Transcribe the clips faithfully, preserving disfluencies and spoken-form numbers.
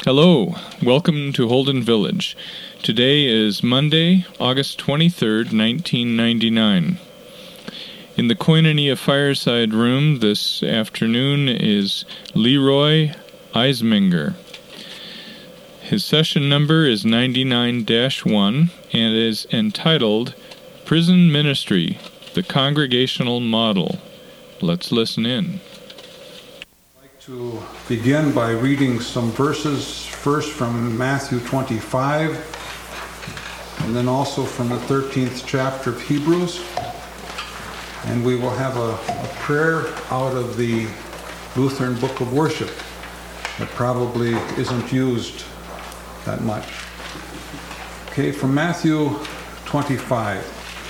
Hello, welcome to Holden Village. Today is Monday, August twenty-third, nineteen ninety-nine. In the Koinonia Fireside Room this afternoon is Leroy Eisminger. His session number is ninety-nine dash one and is entitled Prison Ministry, the Congregational Model. Let's listen in. To begin by reading some verses, first from Matthew twenty-five, and then also from the thirteenth chapter of Hebrews. And we will have a, a prayer out of the Lutheran Book of Worship that probably isn't used that much. Okay, from Matthew twenty-five.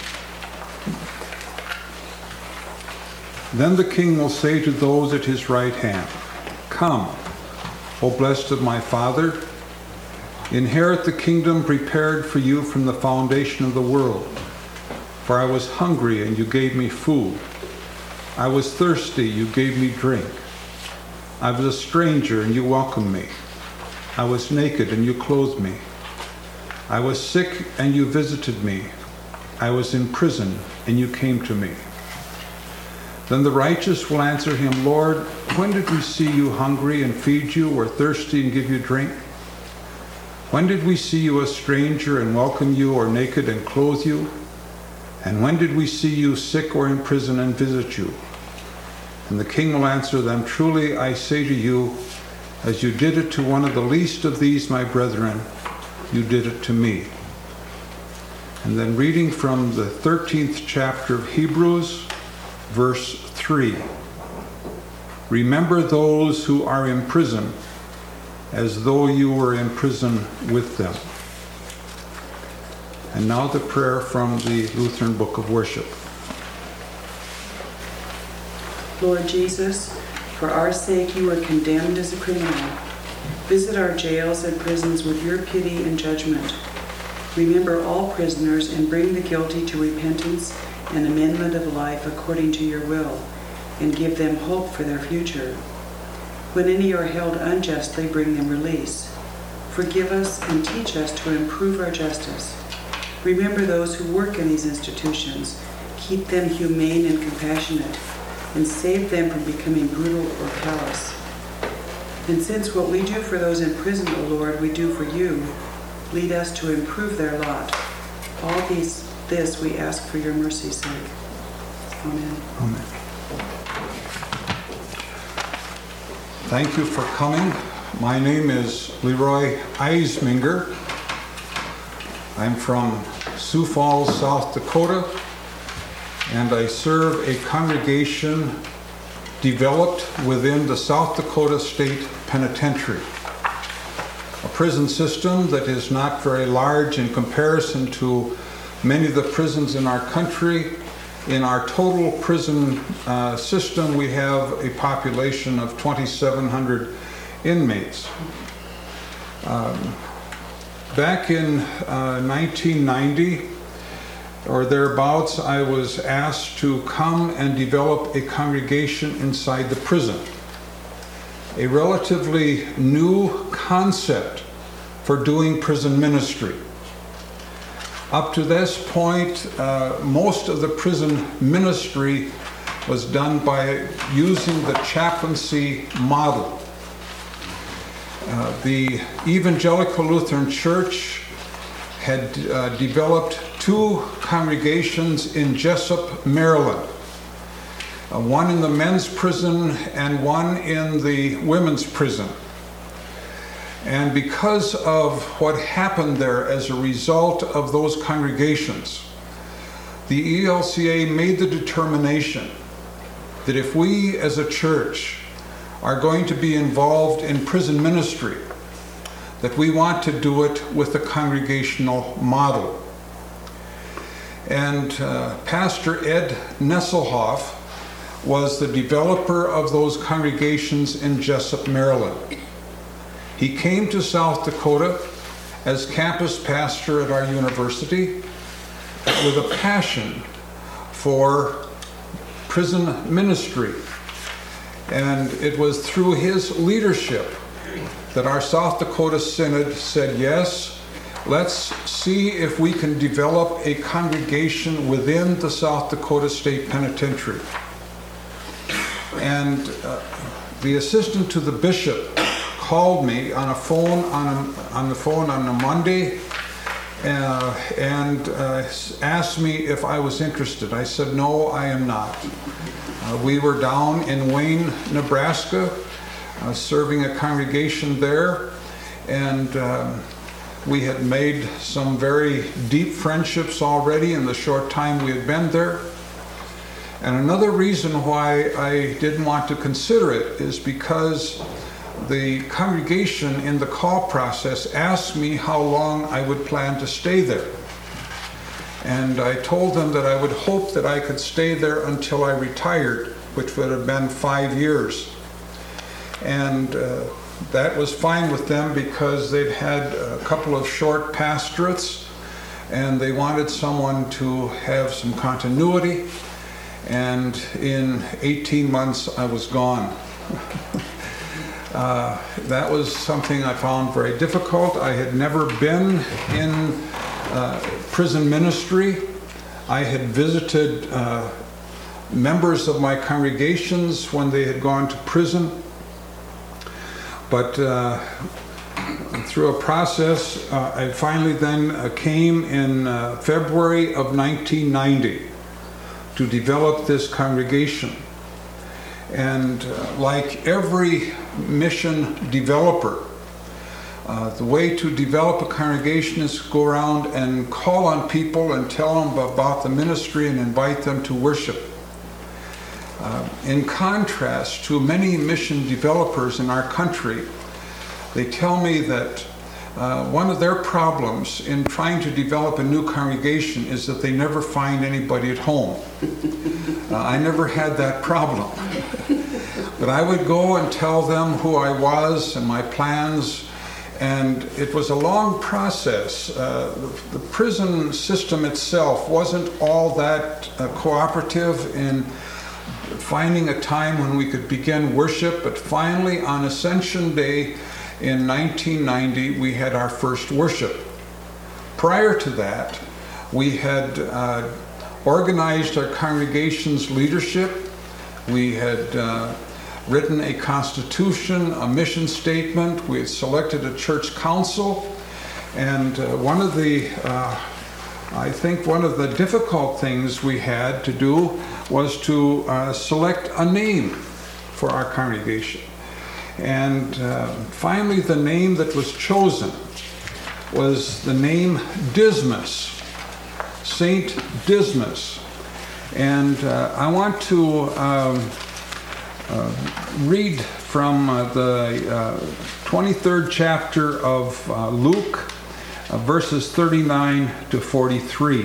Then the king will say to those at his right hand, "Come, O blessed of my Father, inherit the kingdom prepared for you from the foundation of the world. For I was hungry, and you gave me food. I was thirsty, you gave me drink. I was a stranger, and you welcomed me. I was naked, and you clothed me. I was sick, and you visited me. I was in prison, and you came to me." Then the righteous will answer him, "Lord, when did we see you hungry and feed you, or thirsty and give you drink? When did we see you a stranger and welcome you, or naked and clothe you? And when did we see you sick or in prison and visit you?" And the king will answer them, "Truly I say to you, as you did it to one of the least of these my brethren, you did it to me." And then reading from the thirteenth chapter of Hebrews, verse three. "Remember those who are in prison, as though you were in prison with them." And now the prayer from the Lutheran Book of Worship. Lord Jesus, for our sake you were condemned as a criminal. Visit our jails and prisons with your pity and judgment. Remember all prisoners and bring the guilty to repentance and amendment of life according to your will, and give them hope for their future. When any are held unjustly, bring them release. Forgive us and teach us to improve our justice. Remember those who work in these institutions. Keep them humane and compassionate, and save them from becoming brutal or callous. And since what we do for those in prison, O Lord, we do for you, lead us to improve their lot. All these This we ask for your mercy's sake. Amen. Amen. Thank you for coming. My name is Leroy Eisminger. I'm from Sioux Falls, South Dakota, and I serve a congregation developed within the South Dakota State Penitentiary, a prison system that is not very large in comparison to many of the prisons in our country. In our total prison uh, system, we have a population of twenty-seven hundred inmates. Um, back in uh, nineteen ninety, or thereabouts, I was asked to come and develop a congregation inside the prison. A relatively new concept for doing prison ministry. Up to this point, uh, most of the prison ministry was done by using the chaplaincy model. Uh, the Evangelical Lutheran Church had uh, developed two congregations in Jessup, Maryland. Uh, one in the men's prison and one in the women's prison. And because of what happened there as a result of those congregations, the E L C A made the determination that if we as a church are going to be involved in prison ministry, that we want to do it with a congregational model. And uh, Pastor Ed Nesselhoff was the developer of those congregations in Jessup, Maryland. He came to South Dakota as campus pastor at our university with a passion for prison ministry. And it was through his leadership that our South Dakota Synod said, yes, let's see if we can develop a congregation within the South Dakota State Penitentiary. And uh, the assistant to the bishop called me on a phone on a, on the phone on a Monday uh, and uh, asked me if I was interested. I said, no, I am not. Uh, we were down in Wayne, Nebraska, uh, serving a congregation there, and um, we had made some very deep friendships already in the short time we had been there. And another reason why I didn't want to consider it is because the congregation in the call process asked me how long I would plan to stay there. And I told them that I would hope that I could stay there until I retired, which would have been five years. And uh, that was fine with them because they'd had a couple of short pastorates and they wanted someone to have some continuity. And in eighteen months, I was gone. uh, that was something I found very difficult. I had never been in uh, prison ministry. I had visited uh, members of my congregations when they had gone to prison. But uh, through a process, uh, I finally then uh, came in uh, February of nineteen ninety. To develop this congregation. And uh, like every mission developer, uh, the way to develop a congregation is to go around and call on people and tell them about the ministry and invite them to worship. Uh, in contrast to many mission developers in our country, they tell me that Uh, one of their problems in trying to develop a new congregation is that they never find anybody at home. Uh, I never had that problem. But I would go and tell them who I was and my plans, and it was a long process. Uh, the, the prison system itself wasn't all that uh, cooperative in finding a time when we could begin worship, but finally on Ascension Day, in nineteen ninety, we had our first worship. Prior to that, we had uh, organized our congregation's leadership. We had uh, written a constitution, a mission statement. We had selected a church council. And uh, one of the, uh, I think one of the difficult things we had to do was to uh, select a name for our congregation. And uh, finally, the name that was chosen was the name Dismas, Saint Dismas. And uh, I want to um, uh, read from uh, the uh, twenty-third chapter of uh, Luke, uh, verses thirty-nine to forty-three.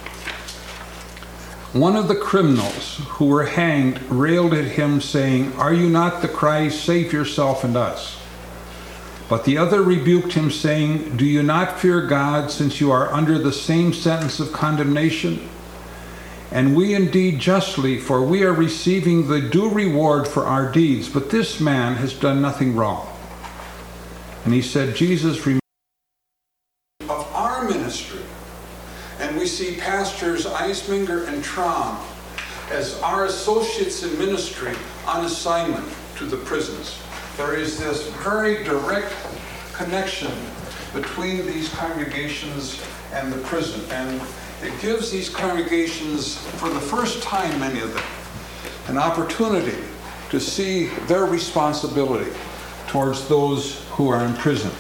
One of the criminals who were hanged railed at him, saying, "Are you not the Christ? Save yourself and us." But the other rebuked him, saying, "Do you not fear God, since you are under the same sentence of condemnation? And we indeed justly, for we are receiving the due reward for our deeds, but this man has done nothing wrong." And he said, "Jesus, remember of our ministry." And we see Pastors Eisminger and Traum as our associates in ministry on assignment to the prisons. There is this very direct connection between these congregations and the prison. And it gives these congregations, for the first time, many of them, an opportunity to see their responsibility towards those who are in prison.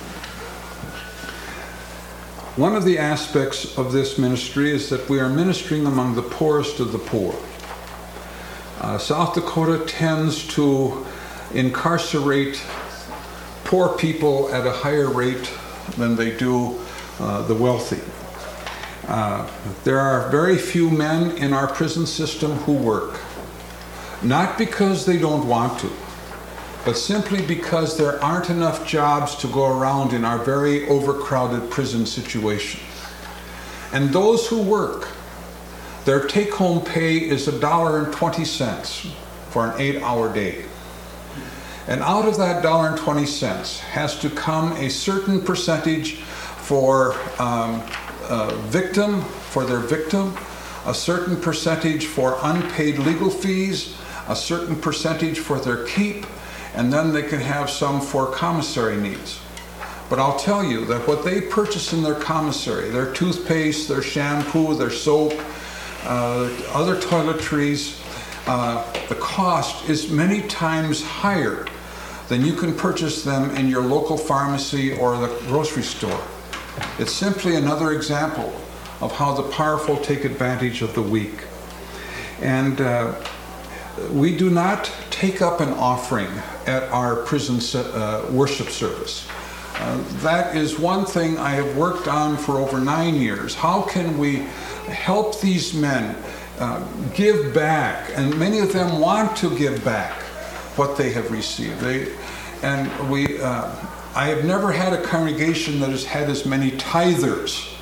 One of the aspects of this ministry is that we are ministering among the poorest of the poor. Uh, South Dakota tends to incarcerate poor people at a higher rate than they do uh, the wealthy. Uh, there are very few men in our prison system who work, not because they don't want to, but simply because there aren't enough jobs to go around in our very overcrowded prison situation. And those who work, their take-home pay is a dollar and twenty cents for an eight-hour day. And out of that dollar and twenty cents has to come a certain percentage for um, uh, victim, for their victim, a certain percentage for unpaid legal fees, a certain percentage for their keep, and then they can have some for commissary needs. But I'll tell you that what they purchase in their commissary, their toothpaste, their shampoo, their soap, uh, other toiletries, uh, the cost is many times higher than you can purchase them in your local pharmacy or the grocery store. It's simply another example of how the powerful take advantage of the weak. And uh, we do not take up an offering at our prison uh, worship service. Uh, that is one thing I have worked on for over nine years. How can we help these men uh, give back? And many of them want to give back what they have received. They, and we, uh, I have never had a congregation that has had as many tithers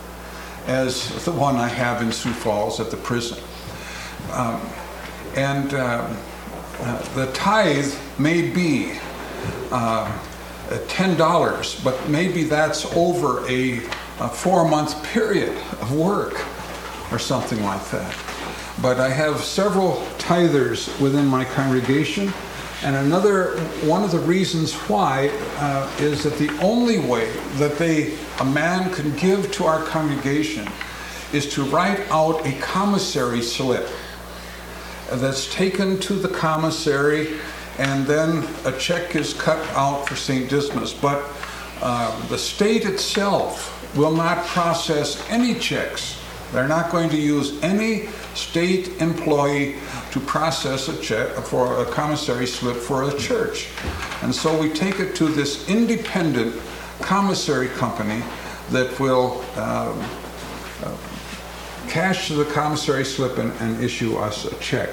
as the one I have in Sioux Falls at the prison. Um, and uh, uh, the tithe may be uh, ten dollars, but maybe that's over a, a four-month period of work or something like that. But I have several tithers within my congregation, and another one of the reasons why uh, is that the only way that they, a man can give to our congregation is to write out a commissary slip that's taken to the commissary, and then a check is cut out for Saint Dismas. But uh, the state itself will not process any checks. They're not going to use any state employee to process a check for a commissary slip for a church. And so we take it to this independent commissary company that will um, uh, cash the commissary slip and, and issue us a check.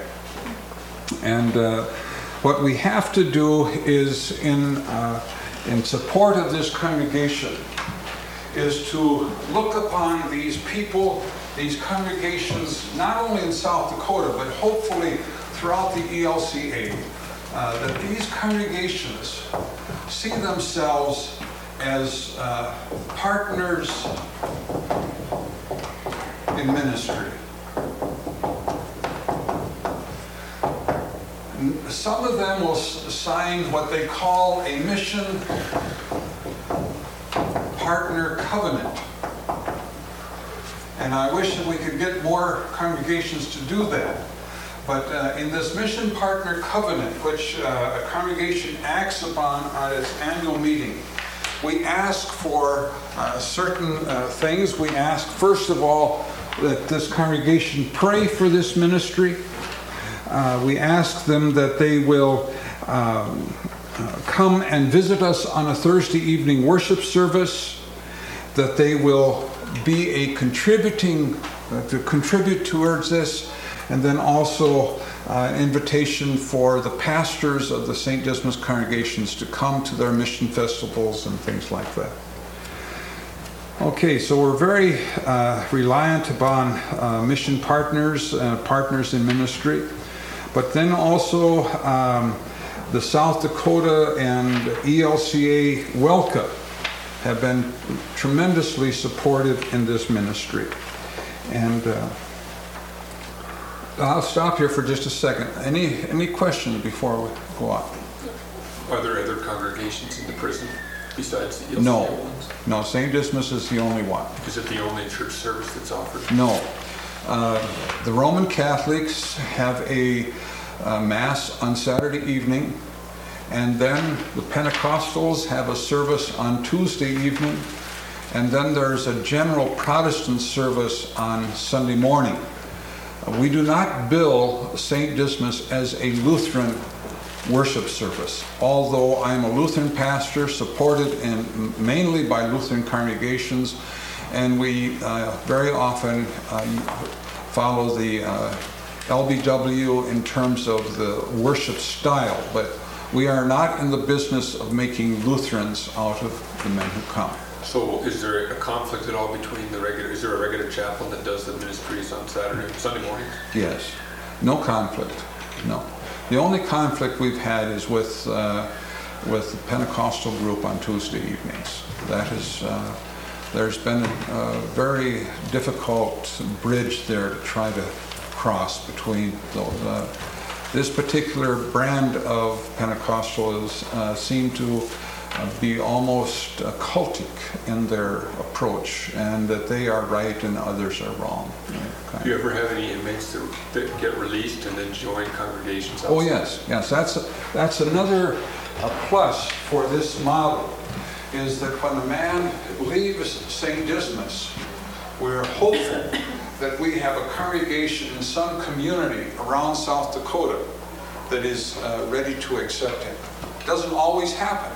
And uh, what we have to do is, in, uh, in support of this congregation, is to look upon these people, these congregations, not only in South Dakota, but hopefully throughout the E L C A, uh, that these congregations see themselves as uh, partners in ministry. Some of them will sign what they call a mission partner covenant. And I wish that we could get more congregations to do that. But uh, in this mission partner covenant, which uh, a congregation acts upon at its annual meeting, we ask for uh, certain uh, things. We ask, first of all, that this congregation pray for this ministry. Uh, we ask them that they will um, uh, come and visit us on a Thursday evening worship service, that they will be a contributing, uh, to contribute towards this, and then also uh, invitation for the pastors of the Saint Dismas congregations to come to their mission festivals and things like that. Okay, so we're very uh, reliant upon uh, mission partners, uh, partners in ministry. But then also um, the South Dakota and E L C A WELCA have been tremendously supportive in this ministry. And uh, I'll stop here for just a second. Any any questions before we go on? Are there other congregations in the prison besides the E L C A No, ones? no. Saint Dismas is the only one. Is it the only church service that's offered? No. Uh, the Roman Catholics have a uh, Mass on Saturday evening, and then the Pentecostals have a service on Tuesday evening, and then there's a general Protestant service on Sunday morning. Uh, we do not bill Saint Dismas as a Lutheran worship service, although I'm a Lutheran pastor supported in, mainly by Lutheran congregations. And we uh, very often uh, follow the uh, L B W in terms of the worship style, but we are not in the business of making Lutherans out of the men who come. So is there a conflict at all between the regular, is there a regular chaplain that does the ministries on Saturday, Sunday mornings? Yes, no conflict, no. The only conflict we've had is with uh, with the Pentecostal group on Tuesday evenings. That is, uh, there's been a very difficult bridge there to try to cross between those. Uh, this particular brand of Pentecostals uh, seem to uh, be almost uh, cultic in their approach, and that they are right and others are wrong. Do you ever have any inmates that, that get released and then join congregations? Oh yes, yes. That's that's another uh, plus for this model, is that when a man leaves Saint Dismas, we're hopeful that we have a congregation in some community around South Dakota that is uh, ready to accept him. It doesn't always happen.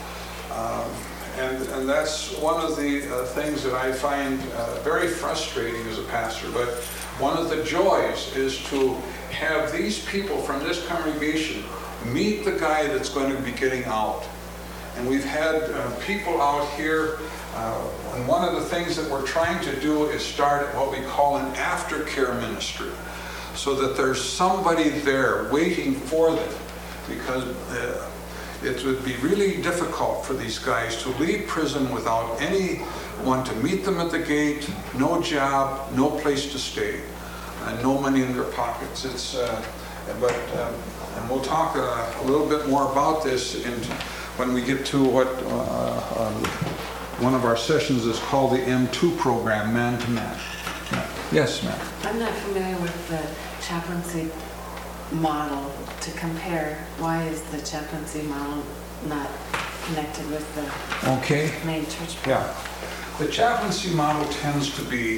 Um, and, and that's one of the uh, things that I find uh, very frustrating as a pastor. But one of the joys is to have these people from this congregation meet the guy that's going to be getting out. And we've had uh, people out here, uh, and one of the things that we're trying to do is start what we call an aftercare ministry, so that there's somebody there waiting for them, because uh, it would be really difficult for these guys to leave prison without anyone to meet them at the gate, no job, no place to stay, and no money in their pockets. It's, uh, but, um, and we'll talk uh, a little bit more about this in when we get to what uh, uh, one of our sessions is called the M two program, Man to Man. Yes, ma'am. I'm not familiar with the chaplaincy model to compare. Why is the chaplaincy model not connected with the Okay. main church? Yeah. The chaplaincy model tends to be,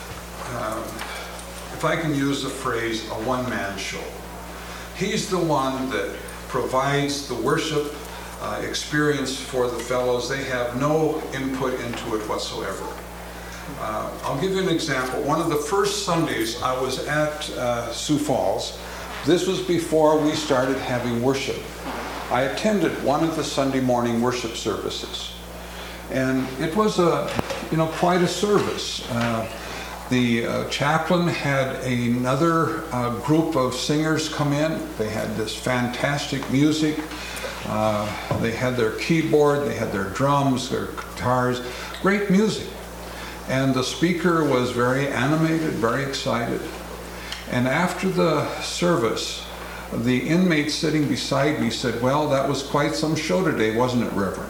um, if I can use the phrase, a one-man show. He's the one that provides the worship Uh, experience for the fellows. They have no input into it whatsoever. Uh, I'll give you an example. One of the first Sundays I was at uh, Sioux Falls, this was before we started having worship. I attended one of the Sunday morning worship services, and it was a, you know, quite a service. Uh, the uh, chaplain had another uh, group of singers come in. They had this fantastic music. Uh, they had their keyboard, they had their drums, their guitars, great music. And the speaker was very animated, very excited. And after the service, the inmate sitting beside me said, "Well, that was quite some show today, wasn't it, Reverend?"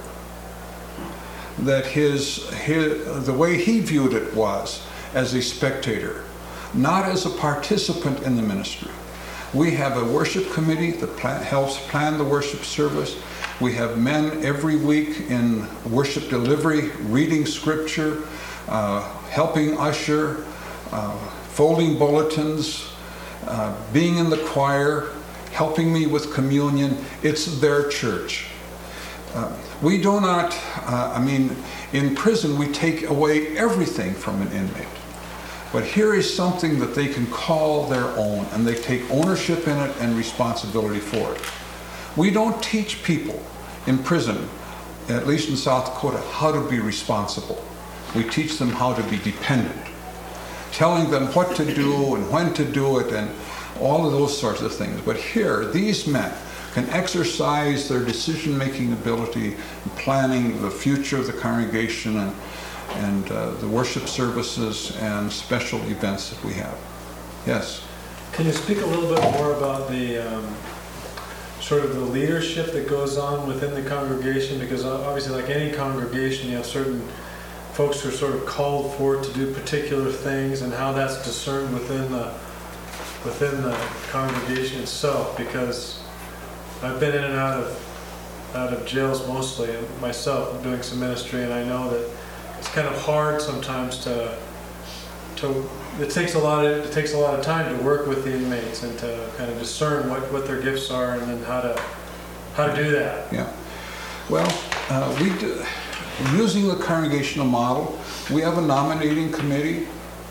That his, his the way he viewed it was as a spectator, not as a participant in the ministry. We have a worship committee that plan, helps plan the worship service. We have men every week in worship delivery, reading scripture, uh, helping usher, uh, folding bulletins, uh, being in the choir, helping me with communion. It's their church. Uh, we do not, uh, I mean, in prison we take away everything from an inmate. But here is something that they can call their own, and they take ownership in it and responsibility for it. We don't teach people in prison, at least in South Dakota, how to be responsible. We teach them how to be dependent, telling them what to do and when to do it and all of those sorts of things. But here, these men can exercise their decision-making ability in planning the future of the congregation and and uh, the worship services and special events that we have. Yes? Can you speak a little bit more about the um, sort of the leadership that goes on within the congregation? Because obviously, like any congregation, you have certain folks who are sort of called for to do particular things, and how that's discerned within the within the congregation itself. Because I've been in and out of out of jails mostly, and myself doing some ministry, and I know that it's kind of hard sometimes to, to, it takes a lot of, it takes a lot of time to work with the inmates and to kind of discern what, what their gifts are and then how to, how to do that. Yeah. Well, uh, we do, using the congregational model, we have a nominating committee.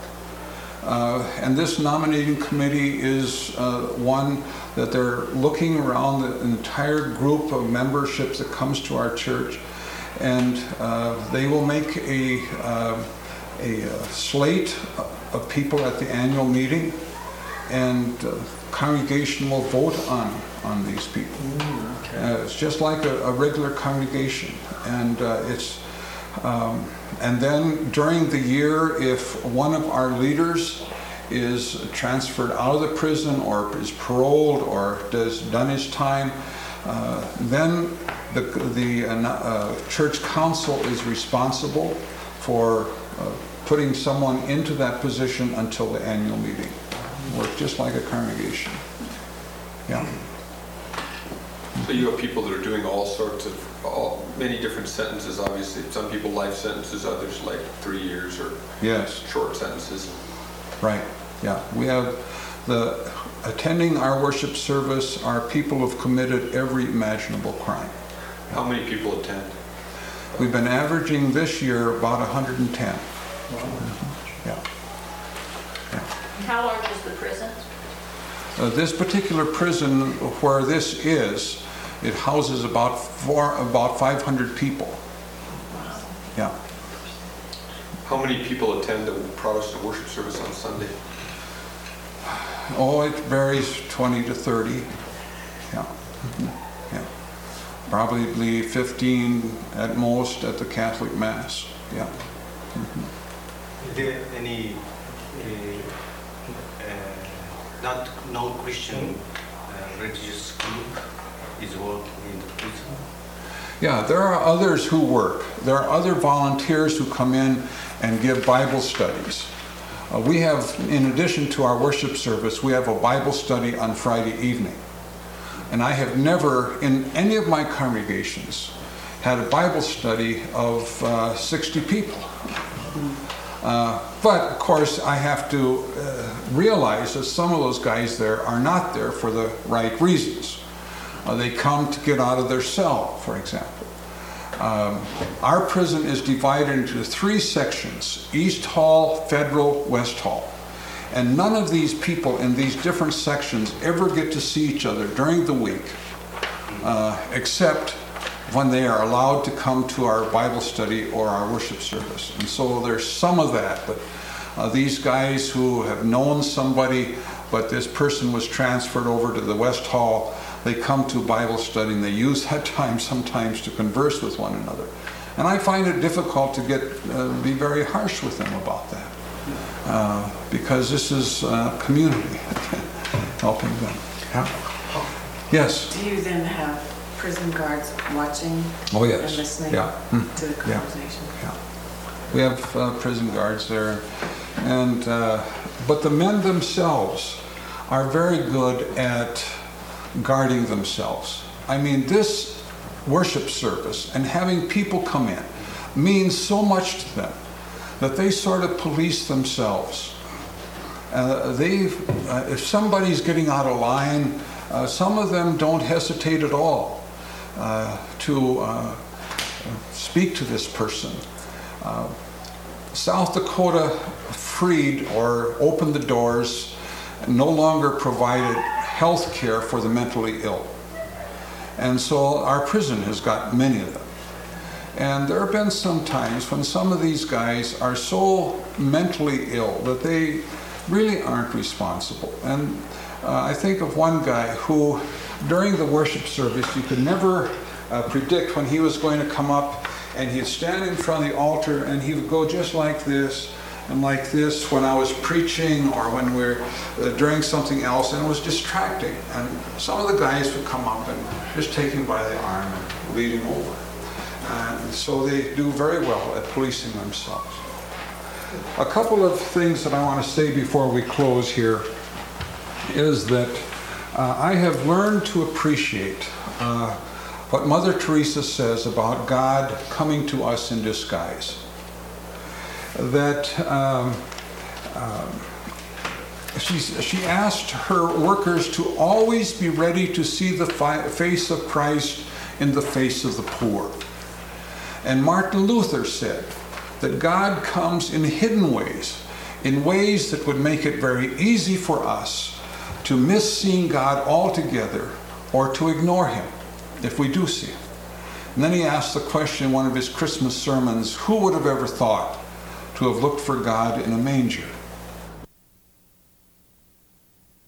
Uh, and this nominating committee is uh, one that they're looking around the entire group of memberships that comes to our church. And uh, they will make a, uh, a, a slate of people at the annual meeting, and uh, congregation will vote on, on these people. Mm, okay. Uh, it's just like a, a regular congregation. And uh, it's um, and then during the year, if one of our leaders is transferred out of the prison or is paroled or does done his time, uh, then the, the uh, uh, church council is responsible for uh, putting someone into that position until the annual meeting. Work just like a congregation. Yeah. So you have people that are doing all sorts of, all, many different sentences, obviously. Some people life sentences, others like three years or Yes. short sentences. Right. Yeah. We have the attending our worship service are people who've committed every imaginable crime. How many people attend? We've been averaging this year about one hundred ten. Yeah. How large is the prison? Uh, this particular prison where this is, it houses about four, about five hundred people. Yeah. How many people attend the Protestant worship service on Sunday? Oh, it varies twenty to thirty. Yeah. Mhm. Yeah. Probably fifteen at most at the Catholic Mass. Yeah. Is there any uh, uh, not non-Christian uh, religious group is working in the prison? Yeah, there are others who work. There are other volunteers who come in and give Bible studies. Uh, we have, in addition to our worship service, we have a Bible study on Friday evening. And I have never, in any of my congregations, had a Bible study of uh, sixty people. Uh, but, of course, I have to uh, realize that some of those guys there are not there for the right reasons. Uh, they come to get out of their cell, for example. Um, our prison is divided into three sections: East Hall, Federal, West Hall. And none of these people in these different sections ever get to see each other during the week, uh, except when they are allowed to come to our Bible study or our worship service. And so there's some of that, but uh, these guys who have known somebody, but this person was transferred over to the West Hall, they come to Bible study and they use that time sometimes to converse with one another. And I find it difficult to get uh, be very harsh with them about that. Uh, because this is uh, community helping them. Yeah. Yes. Do you then have prison guards watching Oh yes. and listening Yeah. to the Yeah. conversation? Yeah. We have uh, prison guards there, and uh, but the men themselves are very good at guarding themselves. I mean, this worship service and having people come in means so much to them that they sort of police themselves. Uh, they, uh, if somebody's getting out of line, uh, some of them don't hesitate at all uh, to uh, speak to this person. Uh, South Dakota freed or opened the doors, no longer provided health care for the mentally ill. And so our prison has got many of them. And there have been some times when some of these guys are so mentally ill that they really aren't responsible. And uh, I think of one guy who, during the worship service, you could never uh, predict when he was going to come up, and he'd stand in front of the altar and he would go just like this and like this when I was preaching or when we're uh, doing something else, and it was distracting. And some of the guys would come up and just take him by the arm and lead him over. And so they do very well at policing themselves. A couple of things that I want to say before we close here is that uh, I have learned to appreciate uh, what Mother Teresa says about God coming to us in disguise. That um, um, she, she asked her workers to always be ready to see the fi- face of Christ in the face of the poor. And Martin Luther said that God comes in hidden ways, in ways that would make it very easy for us to miss seeing God altogether or to ignore him if we do see him. And then he asked the question in one of his Christmas sermons, who would have ever thought to have looked for God in a manger?